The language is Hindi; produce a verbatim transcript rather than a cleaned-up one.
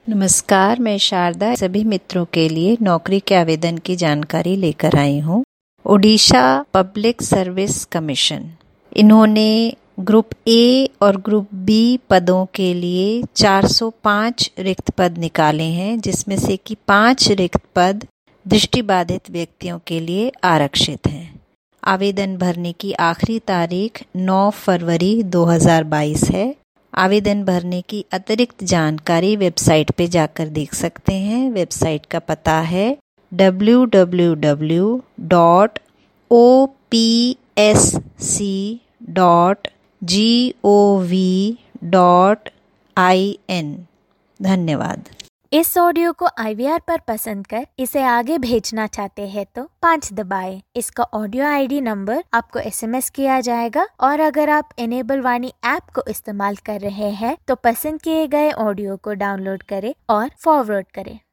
नमस्कार, मैं शारदा सभी मित्रों के लिए नौकरी के आवेदन की जानकारी लेकर आई हूँ। ओडिशा पब्लिक सर्विस कमीशन, इन्होंने ग्रुप ए और ग्रुप बी पदों के लिए चार सौ पाँच रिक्त पद निकाले हैं, जिसमें से कि पाँच रिक्त पद दृष्टिबाधित व्यक्तियों के लिए आरक्षित हैं। आवेदन भरने की आखिरी तारीख नौ फरवरी दो हज़ार बाईस है। आवेदन भरने की अतिरिक्त जानकारी वेबसाइट पे जाकर देख सकते हैं। वेबसाइट का पता है W W W dot O P S C dot G O V dot I N. धन्यवाद। इस ऑडियो को आई वी आर पर पसंद कर इसे आगे भेजना चाहते हैं तो पाँच दबाएं। इसका ऑडियो आई डी नंबर आपको एस एम एस किया जाएगा और अगर आप इनेबल वाणी ऐप को इस्तेमाल कर रहे हैं तो पसंद किए गए ऑडियो को डाउनलोड करें और फॉरवर्ड करें।